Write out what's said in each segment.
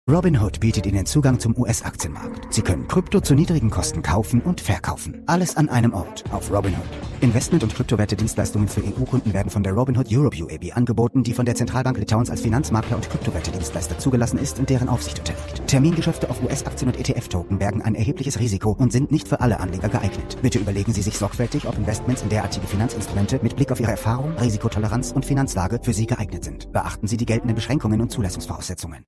Robinhood bietet Ihnen Zugang zum US-Aktienmarkt. Sie können Krypto zu niedrigen Kosten kaufen und verkaufen. Alles an einem Ort auf Robinhood. Investment- und Kryptowerte-Dienstleistungen für EU-Kunden werden von der Robinhood Europe UAB angeboten, die von der Zentralbank Litauens als Finanzmakler und Kryptowerte-Dienstleister zugelassen ist und deren Aufsicht unterliegt. Termingeschäfte auf US-Aktien und ETF-Token bergen ein erhebliches Risiko und sind nicht für alle Anleger geeignet. Bitte überlegen Sie sich sorgfältig, ob Investments in derartige Finanzinstrumente mit Blick auf Ihre Erfahrung, Risikotoleranz und Finanzlage für Sie geeignet sind. Beachten Sie die geltenden Beschränkungen und Zulassungsvoraussetzungen.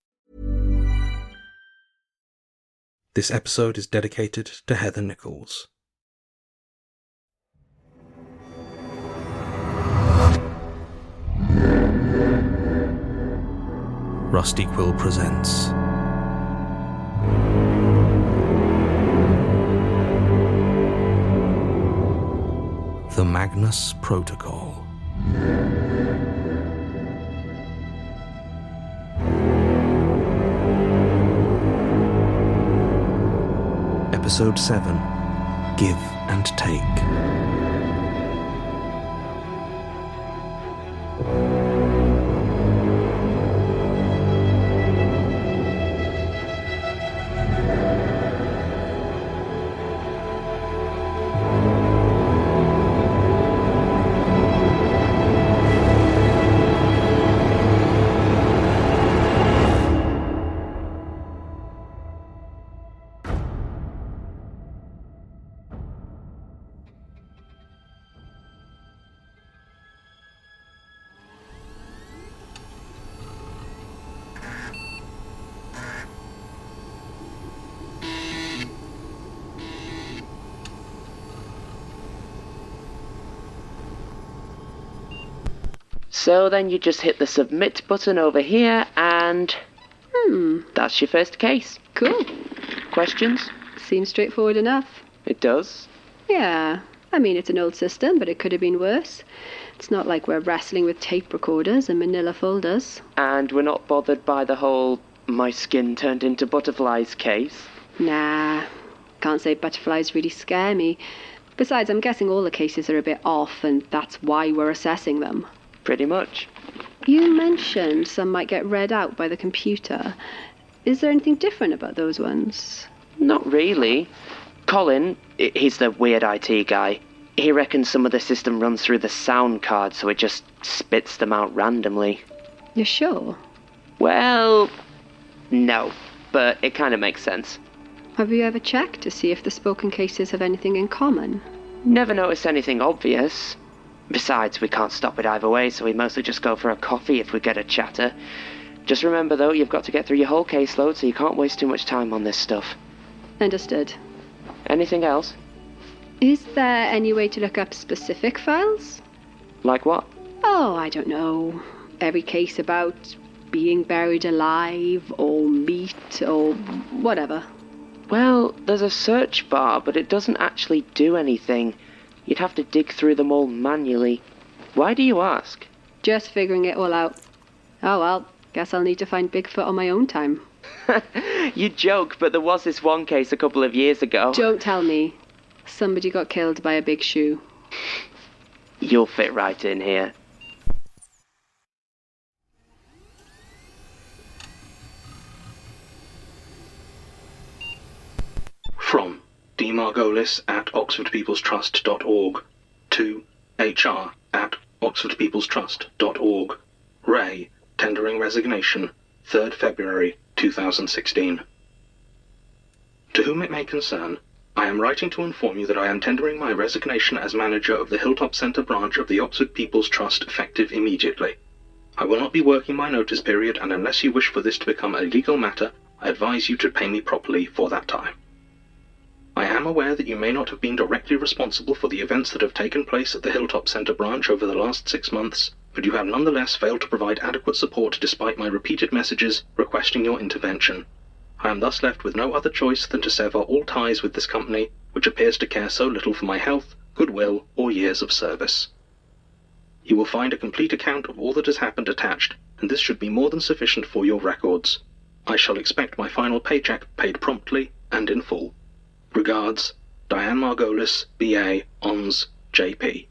This episode is dedicated to Heather Nichols. Rusty Quill presents The Magnus Protocol. Episode 7, Give and Take. So then you just hit the submit button over here and... that's your first case. Cool. Questions? Seems straightforward enough. It does. Yeah. I mean, it's an old system, but it could have been worse. It's not like we're wrestling with tape recorders and manila folders. And we're not bothered by the whole my skin turned into butterflies case? Nah. Can't say butterflies really scare me. Besides, I'm guessing all the cases are a bit off, and that's why we're assessing them. Pretty much. You mentioned some might get read out by the computer. Is there anything different about those ones? Not really. Colin, he's the weird IT guy. He reckons some of the system runs through the sound card, so it just spits them out randomly. You're sure? Well, no, but it kind of makes sense. Have you ever checked to see if the spoken cases have anything in common? Never noticed anything obvious. Besides, we can't stop it either way, so we mostly just go for a coffee if we get a chatter. Just remember, though, you've got to get through your whole caseload, so you can't waste too much time on this stuff. Understood. Anything else? Is there any way to look up specific files? Like what? Oh, I don't know. Every case about being buried alive, or meat, or whatever. Well, there's a search bar, but it doesn't actually do anything. You'd have to dig through them all manually. Why do you ask? Just figuring it all out. Oh well, guess I'll need to find Bigfoot on my own time. You joke, but there was this one case a couple of years ago. Don't tell me. Somebody got killed by a big shoe. You'll fit right in here. From D. Margolis at oxfordpeoplestrust.org to HR at oxfordpeoplestrust.org. Ray, tendering resignation, 3rd February 2016. To whom it may concern, I am writing to inform you that I am tendering my resignation as manager of the Hilltop Centre branch of the Oxford People's Trust effective immediately. I will not be working my notice period, and unless you wish for this to become a legal matter, I advise you to pay me properly for that time. I am aware that you may not have been directly responsible for the events that have taken place at the Hilltop Centre branch over the last 6 months, but you have nonetheless failed to provide adequate support despite my repeated messages requesting your intervention. I am thus left with no other choice than to sever all ties with this company, which appears to care so little for my health, goodwill, or years of service. You will find a complete account of all that has happened attached, and this should be more than sufficient for your records. I shall expect my final paycheck paid promptly and in full. Regards, Diane Margolis, B.A., ONS, J.P.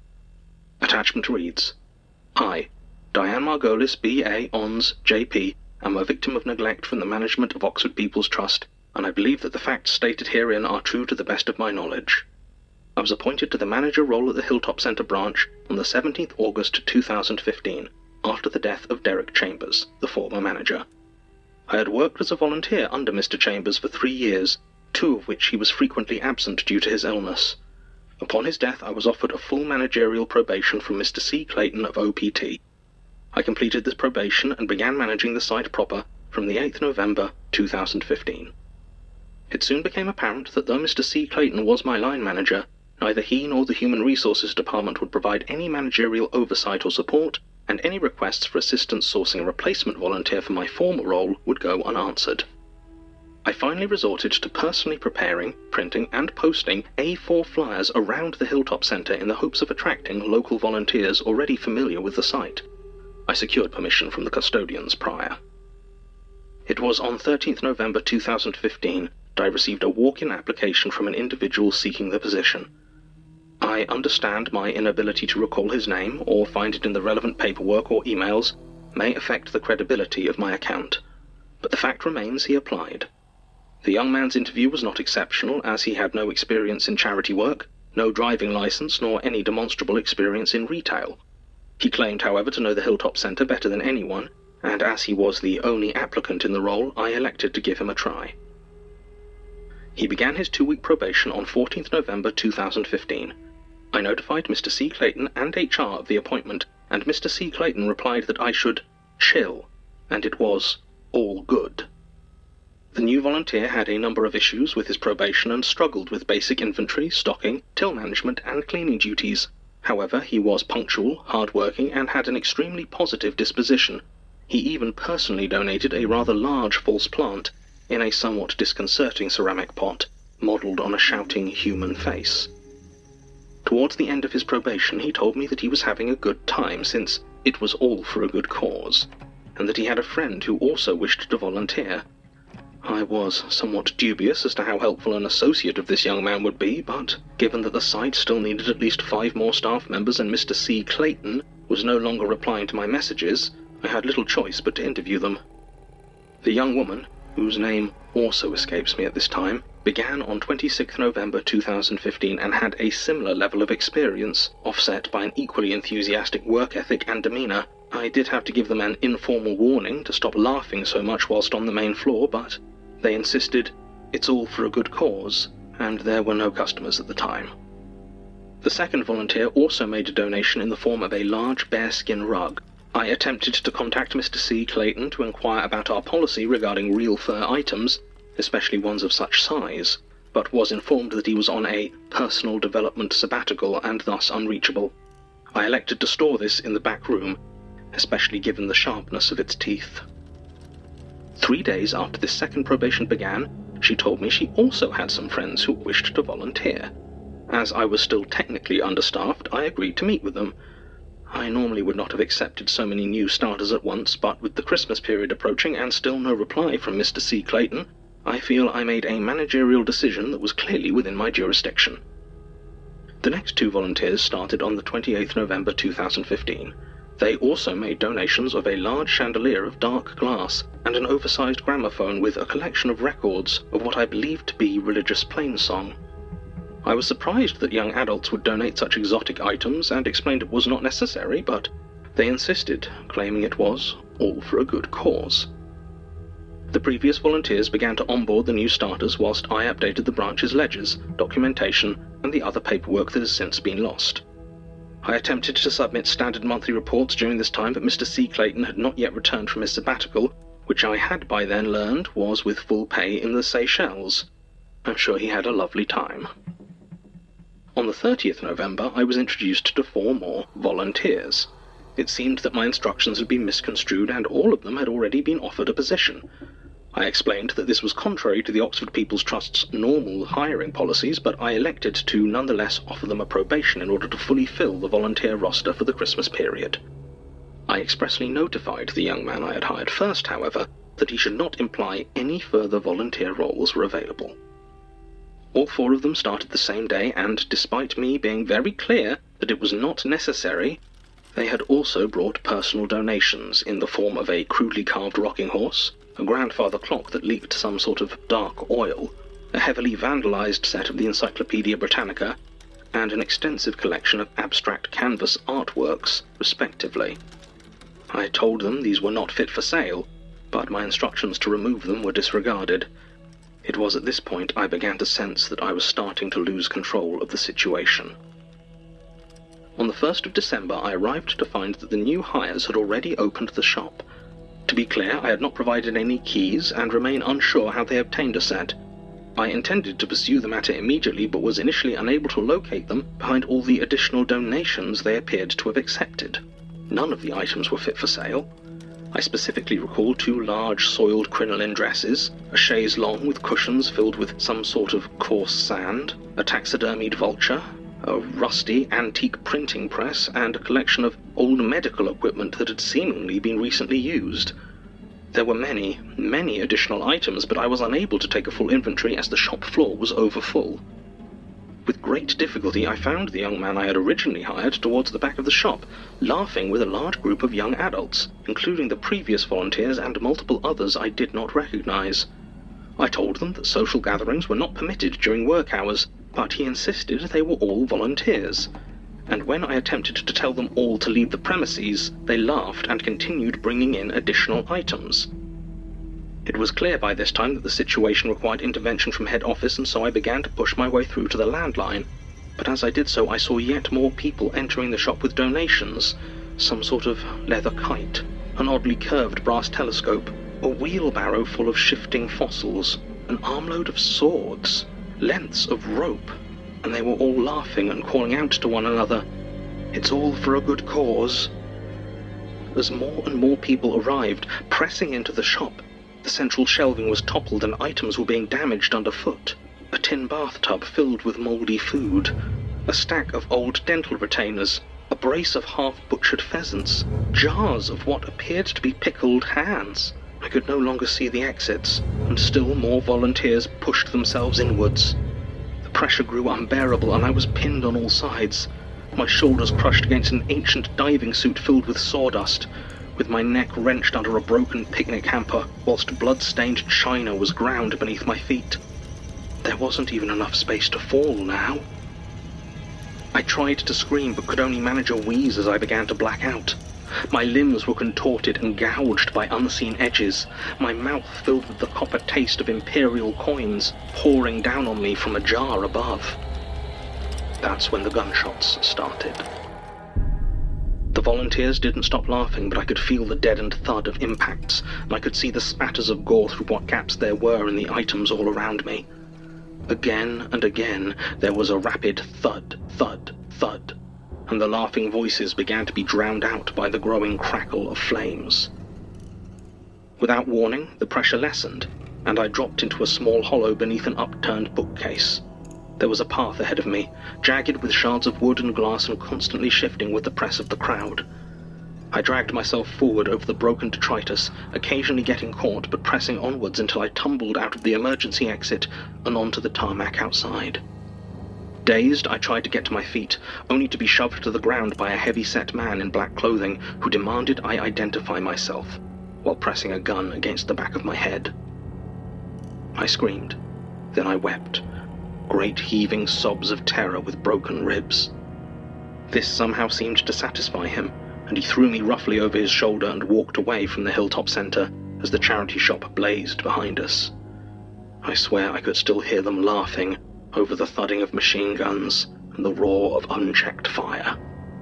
Attachment reads, I, Diane Margolis, B.A., ONS, J.P., am a victim of neglect from the management of Oxford People's Trust, and I believe that the facts stated herein are true to the best of my knowledge. I was appointed to the manager role at the Hilltop Centre branch on the 17th August 2015, after the death of Derek Chambers, the former manager. I had worked as a volunteer under Mr. Chambers for 3 years, 2 of which he was frequently absent due to his illness. Upon his death I was offered a full managerial probation from Mr. C. Clayton of OPT. I completed this probation and began managing the site proper from the 8th November 2015. It soon became apparent that though Mr. C. Clayton was my line manager, neither he nor the Human Resources Department would provide any managerial oversight or support, and any requests for assistance sourcing a replacement volunteer for my former role would go unanswered. I finally resorted to personally preparing, printing and posting A4 flyers around the Hilltop Centre in the hopes of attracting local volunteers already familiar with the site. I secured permission from the custodians prior. It was on 13th November 2015 that I received a walk-in application from an individual seeking the position. I understand my inability to recall his name or find it in the relevant paperwork or emails may affect the credibility of my account, but the fact remains he applied. The young man's interview was not exceptional, as he had no experience in charity work, no driving licence, nor any demonstrable experience in retail. He claimed, however, to know the Hilltop Centre better than anyone, and as he was the only applicant in the role, I elected to give him a try. He began his 2-week probation on 14th November 2015. I notified Mr. C. Clayton and HR of the appointment, and Mr. C. Clayton replied that I should chill, and it was all good. The new volunteer had a number of issues with his probation and struggled with basic inventory, stocking, till management and cleaning duties. However, he was punctual, hard-working, and had an extremely positive disposition. He even personally donated a rather large false plant in a somewhat disconcerting ceramic pot, modelled on a shouting human face. Towards the end of his probation, he told me that he was having a good time since it was all for a good cause, and that he had a friend who also wished to volunteer. I was somewhat dubious as to how helpful an associate of this young man would be, but given that the site still needed at least 5 more staff members and Mr. C. Clayton was no longer replying to my messages, I had little choice but to interview them. The young woman, whose name also escapes me at this time, began on 26th November 2015 and had a similar level of experience, offset by an equally enthusiastic work ethic and demeanour. I did have to give them an informal warning to stop laughing so much whilst on the main floor, but they insisted it's all for a good cause, and there were no customers at the time. The second volunteer also made a donation in the form of a large bearskin rug. I attempted to contact Mr. C. Clayton to inquire about our policy regarding real fur items, especially ones of such size, but was informed that he was on a personal development sabbatical and thus unreachable. I elected to store this in the back room, especially given the sharpness of its teeth. 3 days after this second probation began, she told me she also had some friends who wished to volunteer. As I was still technically understaffed, I agreed to meet with them. I normally would not have accepted so many new starters at once, but with the Christmas period approaching and still no reply from Mr. C. Clayton, I feel I made a managerial decision that was clearly within my jurisdiction. The next 2 volunteers started on the 28th November 2015. They also made donations of a large chandelier of dark glass and an oversized gramophone with a collection of records of what I believed to be religious plainsong. I was surprised that young adults would donate such exotic items and explained it was not necessary, but they insisted, claiming it was all for a good cause. The previous volunteers began to onboard the new starters whilst I updated the branch's ledgers, documentation, and the other paperwork that has since been lost. I attempted to submit standard monthly reports during this time, but Mr. C. Clayton had not yet returned from his sabbatical, which I had by then learned was with full pay in the Seychelles. I'm sure he had a lovely time. On the 30th November, I was introduced to 4 more volunteers. It seemed that my instructions had been misconstrued and all of them had already been offered a position. I explained that this was contrary to the Oxford People's Trust's normal hiring policies, but I elected to nonetheless offer them a probation in order to fully fill the volunteer roster for the Christmas period. I expressly notified the young man I had hired first, however, that he should not imply any further volunteer roles were available. All 4 of them started the same day, and despite me being very clear that it was not necessary, They had also brought personal donations in the form of a crudely carved rocking horse, a grandfather clock that leaked some sort of dark oil, a heavily vandalized set of the Encyclopaedia Britannica, and an extensive collection of abstract canvas artworks, respectively. I told them these were not fit for sale, but my instructions to remove them were disregarded. It was at this point I began to sense that I was starting to lose control of the situation. On the 1st of December, I arrived to find that the new hires had already opened the shop. To be clear, I had not provided any keys and remain unsure how they obtained a set. I intended to pursue the matter immediately, but was initially unable to locate them behind all the additional donations they appeared to have accepted. None of the items were fit for sale. I specifically recall 2 large soiled crinoline dresses, a chaise longue with cushions filled with some sort of coarse sand, a taxidermied vulture, a rusty antique printing press, and a collection of old medical equipment that had seemingly been recently used. There were many, many additional items, but I was unable to take a full inventory as the shop floor was overfull. With great difficulty, I found the young man I had originally hired towards the back of the shop, laughing with a large group of young adults, including the previous volunteers and multiple others I did not recognize. I told them that social gatherings were not permitted during work hours, but he insisted they were all volunteers, and when I attempted to tell them all to leave the premises, they laughed and continued bringing in additional items. It was clear by this time that the situation required intervention from head office, and so I began to push my way through to the landline. But as I did so, I saw yet more people entering the shop with donations, some sort of leather kite, an oddly curved brass telescope, a wheelbarrow full of shifting fossils, an armload of swords, lengths of rope, and they were all laughing and calling out to one another, "It's all for a good cause." As more and more people arrived, pressing into the shop, the central shelving was toppled and items were being damaged underfoot. A tin bathtub filled with mouldy food, a stack of old dental retainers, a brace of half-butchered pheasants, jars of what appeared to be pickled hands. I could no longer see the exits, and still more volunteers pushed themselves inwards. The pressure grew unbearable, and I was pinned on all sides, my shoulders crushed against an ancient diving suit filled with sawdust, with my neck wrenched under a broken picnic hamper, whilst blood-stained china was ground beneath my feet. There wasn't even enough space to fall now. I tried to scream, but could only manage a wheeze as I began to black out. My limbs were contorted and gouged by unseen edges, my mouth filled with the copper taste of imperial coins pouring down on me from a jar above. That's when the gunshots started. The volunteers didn't stop laughing, but I could feel the deadened thud of impacts, and I could see the spatters of gore through what gaps there were in the items all around me. Again and again there was a rapid thud, thud, thud, and the laughing voices began to be drowned out by the growing crackle of flames. Without warning, the pressure lessened, and I dropped into a small hollow beneath an upturned bookcase. There was a path ahead of me, jagged with shards of wood and glass and constantly shifting with the press of the crowd. I dragged myself forward over the broken detritus, occasionally getting caught but pressing onwards until I tumbled out of the emergency exit and onto the tarmac outside. Dazed, I tried to get to my feet, only to be shoved to the ground by a heavy-set man in black clothing who demanded I identify myself, while pressing a gun against the back of my head. I screamed. Then I wept, great heaving sobs of terror with broken ribs. This somehow seemed to satisfy him, and he threw me roughly over his shoulder and walked away from the hilltop centre as the charity shop blazed behind us. I swear I could still hear them laughing over the thudding of machine guns and the roar of unchecked fire.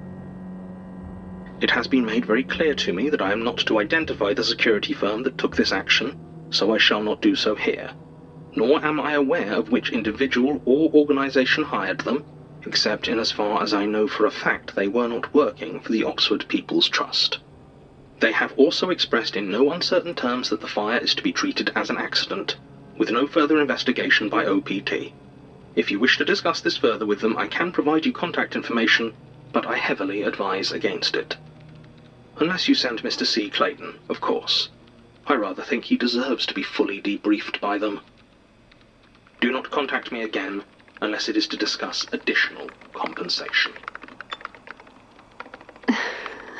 It has been made very clear to me that I am not to identify the security firm that took this action, so I shall not do so here, nor am I aware of which individual or organisation hired them, except in as far as I know for a fact they were not working for the Oxford People's Trust. They have also expressed in no uncertain terms that the fire is to be treated as an accident, with no further investigation by OPT. If you wish to discuss this further with them, I can provide you contact information, but I heavily advise against it. Unless you send Mr. C. Clayton, of course. I rather think he deserves to be fully debriefed by them. Do not contact me again unless it is to discuss additional compensation.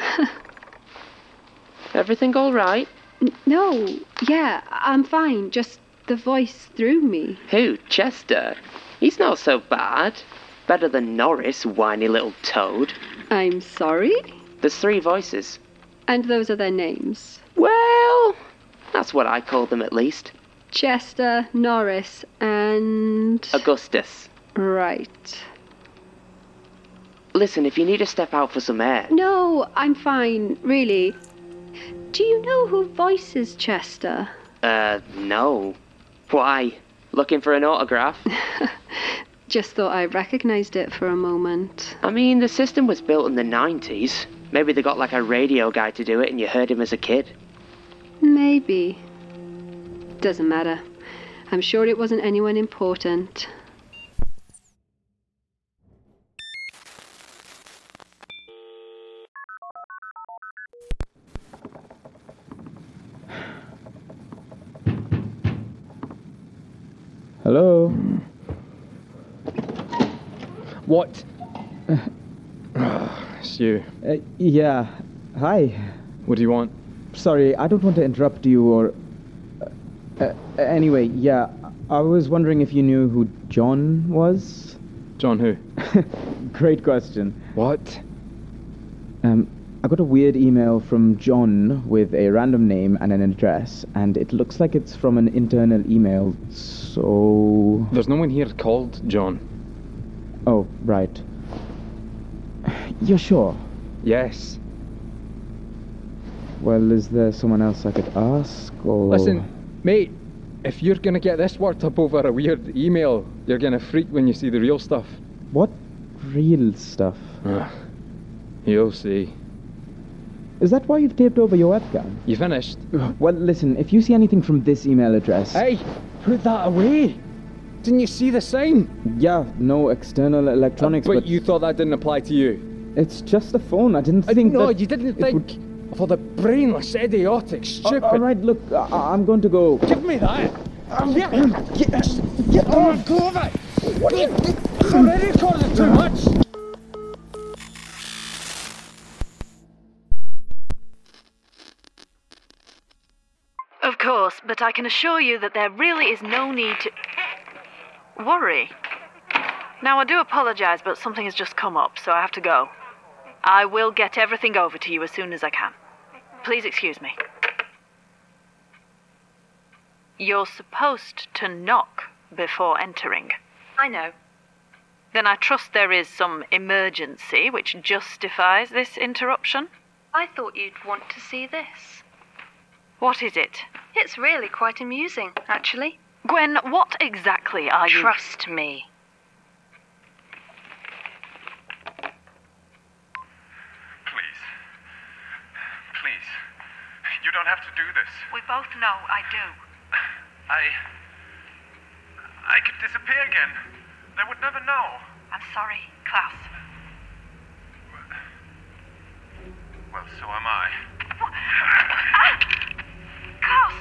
Everything all right? No, yeah, I'm fine. Just the voice threw me. Who? Chester? He's not so bad. Better than Norris, whiny little toad. I'm sorry? There's 3 voices. And those are their names? Well, that's what I call them at least. Chester, Norris, and... Augustus. Right. Listen, if you need to step out for some air... No, I'm fine, really. Do you know who voices Chester? No. Why? Looking for an autograph? Just thought I recognised it for a moment. I mean, the system was built in the 90s. Maybe they got like a radio guy to do it and you heard him as a kid. Maybe. Doesn't matter. I'm sure it wasn't anyone important. Hello? What? It's you. Yeah. Hi. What do you want? Sorry, I don't want to interrupt you or... anyway, yeah, I was wondering if you knew who John was? John who? Great question. What? I got a weird email from John with a random name and an address, and it looks like it's from an internal email, so... There's no one here called John. Oh, right. You're sure? Yes. Well, is there someone else I could ask, or... Listen, mate, if you're gonna get this worked up over a weird email, you're gonna freak when you see the real stuff. What real stuff? You'll see. Is that why you've taped over your webcam? You finished? Well, listen, if you see anything from this email address... Hey, put that away! Didn't you see the sign? Yeah, no external electronics, but you thought that didn't apply to you? It's just a phone, I didn't think no, that... you didn't think... For the brainless, idiotic, stupid... All right, look, I'm going to go. Give me that! Get on, go of it! What are you... It's already recorded too much! Of course, but I can assure you that there really is no need to... worry. Now, I do apologise, but something has just come up, so I have to go. I will get everything over to you as soon as I can. Please excuse me. You're supposed to knock before entering. I know. Then I trust there is some emergency which justifies this interruption? I thought you'd want to see this. What is it? It's really quite amusing, actually. Gwen, what exactly are you... Trust me. Please. You don't have to do this. We both know I do. I could disappear again. They would never know. I'm sorry, Klaus. Well, so am I. Klaus!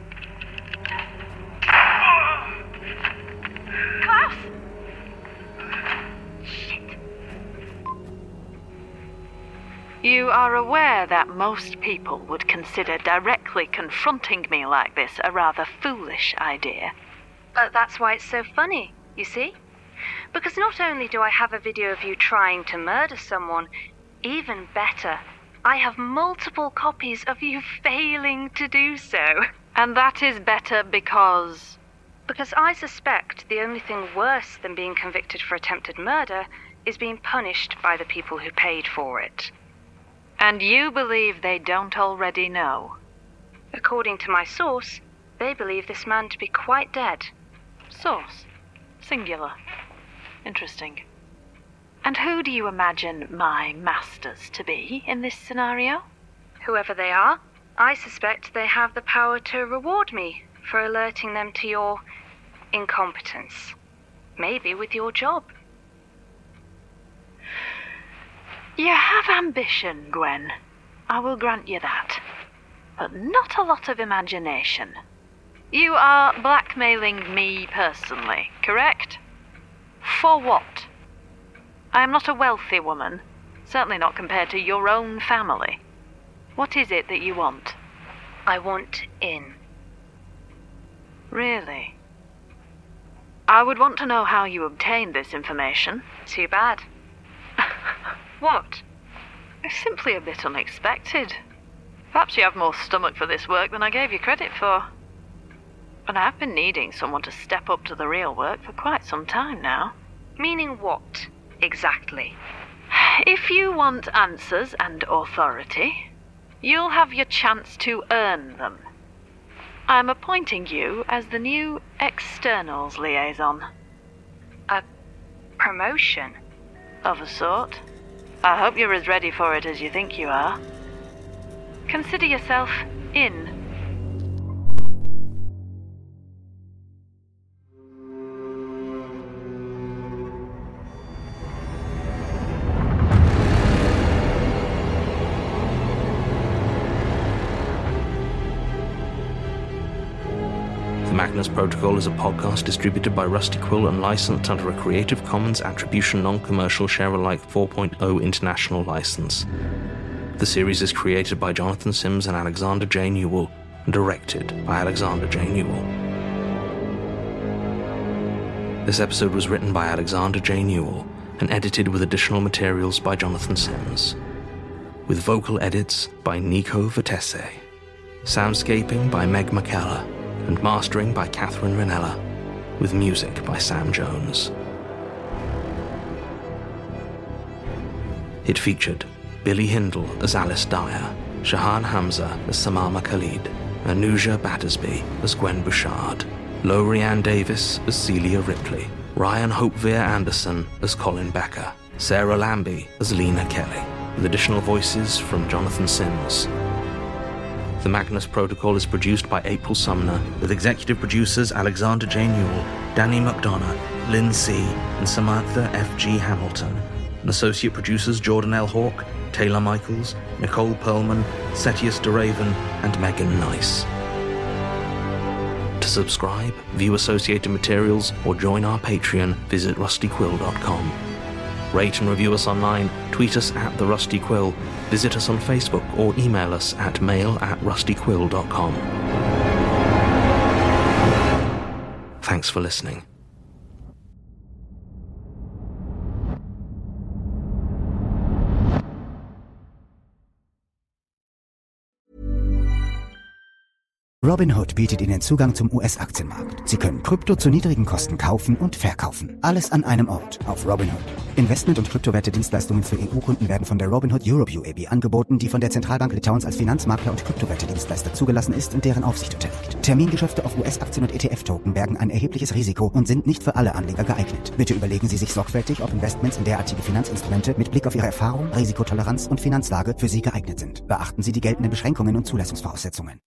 Klaus! Shit. You are aware that most people would consider directly confronting me like this a rather foolish idea. That's why it's so funny, you see? Because not only do I have a video of you trying to murder someone, even better, I have multiple copies of you failing to do so. And that is better because... Because I suspect the only thing worse than being convicted for attempted murder is being punished by the people who paid for it. And you believe they don't already know? According to my source, they believe this man to be quite dead. Source? Singular. Interesting. And who do you imagine my masters to be in this scenario? Whoever they are, I suspect they have the power to reward me for alerting them to your incompetence. Maybe with your job. You have ambition, Gwen. I will grant you that. But not a lot of imagination. You are blackmailing me personally, correct? For what? I am not a wealthy woman, certainly not compared to your own family. What is it that you want? I want in. Really? I would want to know how you obtained this information. Too bad. What? It's simply a bit unexpected. Perhaps you have more stomach for this work than I gave you credit for. And I have been needing someone to step up to the real work for quite some time now. Meaning what, exactly? If you want answers and authority, you'll have your chance to earn them. I'm appointing you as the new externals liaison. A promotion? Of a sort. I hope you're as ready for it as you think you are. Consider yourself in. The Magnus Protocol is a podcast distributed by Rusty Quill and licensed under a Creative Commons Attribution Non-Commercial Share-alike 4.0 international license. The series is created by Jonathan Sims and Alexander J. Newell, and directed by Alexander J. Newell. This episode was written by Alexander J. Newell and edited with additional materials by Jonathan Sims, with vocal edits by Nico Vitesse, soundscaping by Meg McKellar, and mastering by Catherine Ranella, with music by Sam Jones. It featured Billy Hindle as Alice Dyer, Shahan Hamza as Samama Khalid, Anuja Battersby as Gwen Bouchard, Lorianne Davis as Celia Ripley, Ryan Hopevear Anderson as Colin Becker, Sarah Lambie as Lena Kelly, with additional voices from Jonathan Sims. The Magnus Protocol is produced by April Sumner, with executive producers Alexander J. Newell, Danny McDonough, Lynn C., and Samantha F. G. Hamilton, and associate producers Jordan L. Hawke, Taylor Michaels, Nicole Perlman, Setius DeRaven, and Megan Nice. To subscribe, view associated materials, or join our Patreon, visit rustyquill.com. Rate and review us online, tweet us at The Rusty Quill, visit us on Facebook, or email us at mail@rustyquill.com. Thanks for listening. Robinhood bietet Ihnen Zugang zum US-Aktienmarkt. Sie können Krypto zu niedrigen Kosten kaufen und verkaufen. Alles an einem Ort auf Robinhood. Investment- und Kryptowerte-Dienstleistungen für EU-Kunden werden von der Robinhood Europe UAB angeboten, die von der Zentralbank Litauens als Finanzmakler und Kryptowerte-Dienstleister zugelassen ist und deren Aufsicht unterliegt. Termingeschäfte auf US-Aktien und ETF-Token bergen ein erhebliches Risiko und sind nicht für alle Anleger geeignet. Bitte überlegen Sie sich sorgfältig, ob Investments in derartige Finanzinstrumente mit Blick auf Ihre Erfahrung, Risikotoleranz und Finanzlage für Sie geeignet sind. Beachten Sie die geltenden Beschränkungen und Zulassungsvoraussetzungen.